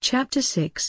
Chapter 6.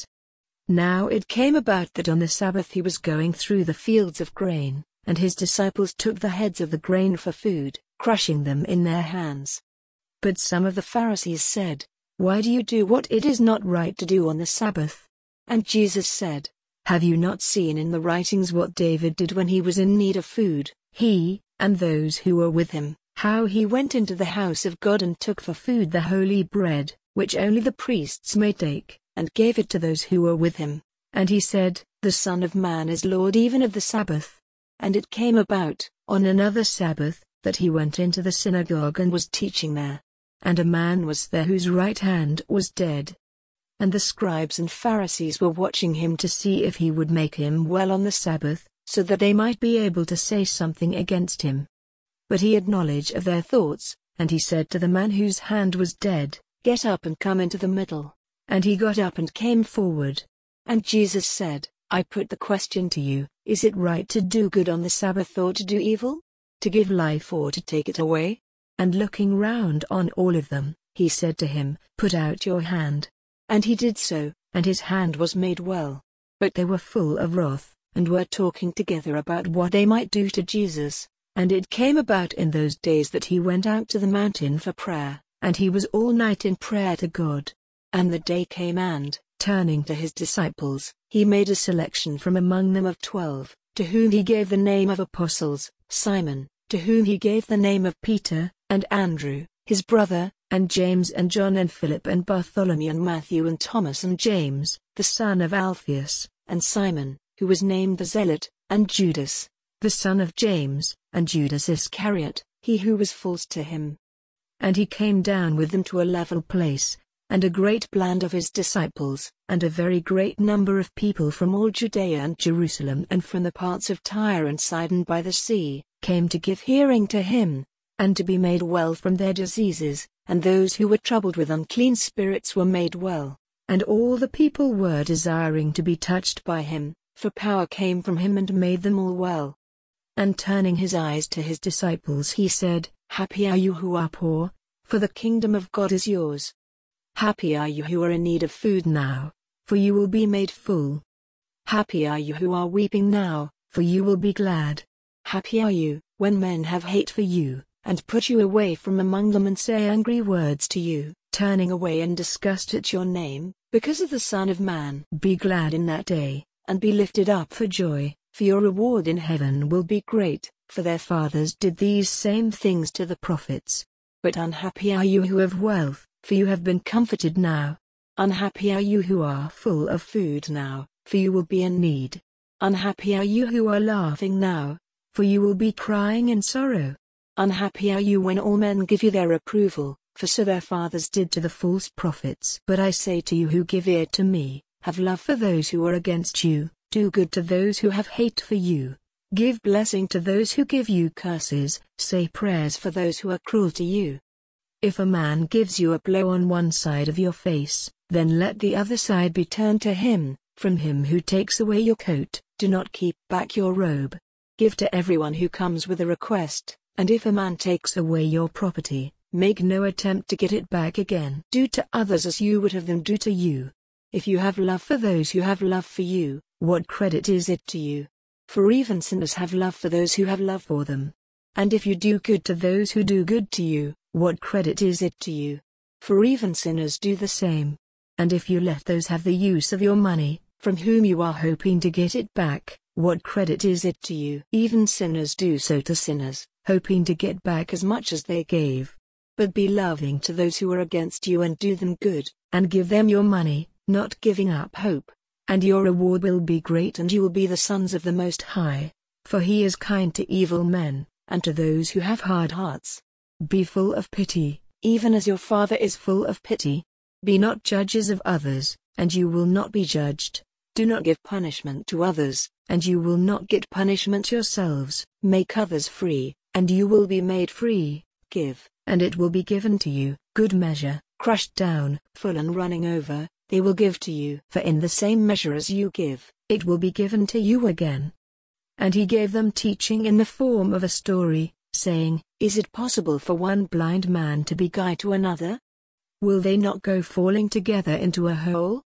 Now it came about that on the Sabbath he was going through the fields of grain, and his disciples took the heads of the grain for food, crushing them in their hands. But some of the Pharisees said, "Why do you do what it is not right to do on the Sabbath?" And Jesus said, "Have you not seen in the writings what David did when he was in need of food, he, and those who were with him, how he went into the house of God and took for food the holy bread, which only the priests may take, and gave it to those who were with him. And he said, The Son of Man is Lord even of the Sabbath. And it came about, on another Sabbath, that he went into the synagogue and was teaching there. And a man was there whose right hand was dead. And the scribes and Pharisees were watching him to see if he would make him well on the Sabbath, so that they might be able to say something against him. But he had knowledge of their thoughts, and he said to the man whose hand was dead, Get up and come into the middle. And he got up and came forward. And Jesus said, I put the question to you, is it right to do good on the Sabbath or to do evil? To give life or to take it away? And looking round on all of them, he said to him, Put out your hand. And he did so, and his hand was made well. But they were full of wrath, and were talking together about what they might do to Jesus. And it came about in those days that he went out to the mountain for prayer, and he was all night in prayer to God. And the day came and, turning to his disciples, he made a selection from among them of 12, to whom he gave the name of apostles, Simon, to whom he gave the name of Peter, and Andrew, his brother, and James and John and Philip and Bartholomew and Matthew and Thomas and James, the son of Alphaeus, and Simon, who was named the Zealot, and Judas, the son of James, and Judas Iscariot, he who was false to him. And he came down with them to a level place, and a great band of his disciples, and a very great number of people from all Judea and Jerusalem and from the parts of Tyre and Sidon by the sea, came to give hearing to him, and to be made well from their diseases, and those who were troubled with unclean spirits were made well, and all the people were desiring to be touched by him, for power came from him and made them all well. And turning his eyes to his disciples he said, Happy are you who are poor, for the kingdom of God is yours. Happy are you who are in need of food now, for you will be made full. Happy are you who are weeping now, for you will be glad. Happy are you, when men have hate for you, and put you away from among them and say angry words to you, turning away in disgust at your name, because of the Son of Man. Be glad in that day, and be lifted up for joy, for your reward in heaven will be great, for their fathers did these same things to the prophets. But unhappy are you who have wealth, for you have been comforted now. Unhappy are you who are full of food now, for you will be in need. Unhappy are you who are laughing now, for you will be crying in sorrow. Unhappy are you when all men give you their approval, for so their fathers did to the false prophets. But I say to you who give ear to me, have love for those who are against you, do good to those who have hate for you, give blessing to those who give you curses, say prayers for those who are cruel to you. If a man gives you a blow on one side of your face, then let the other side be turned to him. From him who takes away your coat, do not keep back your robe. Give to everyone who comes with a request, and if a man takes away your property, make no attempt to get it back again. Do to others as you would have them do to you. If you have love for those who have love for you, what credit is it to you? For even sinners have love for those who have love for them. And if you do good to those who do good to you, what credit is it to you? For even sinners do the same. And if you let those have the use of your money, from whom you are hoping to get it back, what credit is it to you? Even sinners do so to sinners, hoping to get back as much as they gave. But be loving to those who are against you and do them good, and give them your money, not giving up hope. And your reward will be great and you will be the sons of the Most High, for he is kind to evil men, and to those who have hard hearts. Be full of pity, even as your Father is full of pity. Be not judges of others, and you will not be judged. Do not give punishment to others, and you will not get punishment yourselves. Make others free, and you will be made free. Give, and it will be given to you. Good measure, crushed down, full and running over, they will give to you. For in the same measure as you give, it will be given to you again. And he gave them teaching in the form of a story, saying, Is it possible for one blind man to be guide to another? Will they not go falling together into a hole?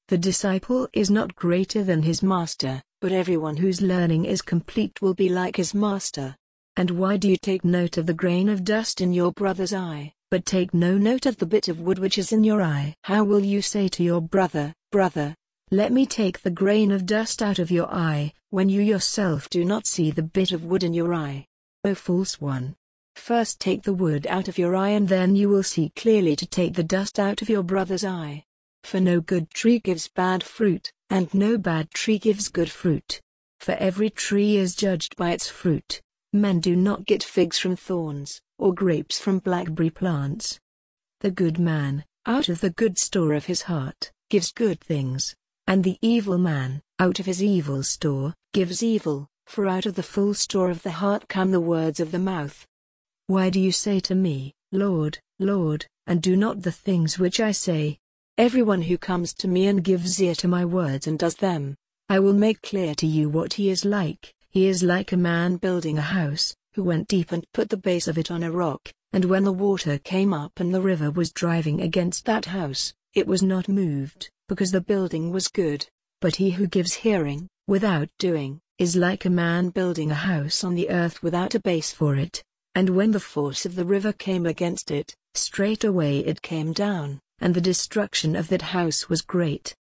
The disciple is not greater than his master, but everyone whose learning is complete will be like his master. And why do you take note of the grain of dust in your brother's eye, but take no note of the bit of wood which is in your eye? How will you say to your brother, Brother, let me take the grain of dust out of your eye, when you yourself do not see the bit of wood in your eye? O false one! First take the wood out of your eye, and then you will see clearly to take the dust out of your brother's eye. For no good tree gives bad fruit, and no bad tree gives good fruit. For every tree is judged by its fruit. Men do not get figs from thorns, or grapes from blackberry plants. The good man, out of the good store of his heart, gives good things, and the evil man, out of his evil store, gives evil, for out of the full store of the heart come the words of the mouth. Why do you say to me, Lord, Lord, and do not the things which I say? Everyone who comes to me and gives ear to my words and does them, I will make clear to you what he is like. He is like a man building a house, who went deep and put the base of it on a rock, and when the water came up and the river was driving against that house, it was not moved, because the building was good. But he who gives hearing, without doing, is like a man building a house on the earth without a base for it. And when the force of the river came against it, straightway it came down, and the destruction of that house was great.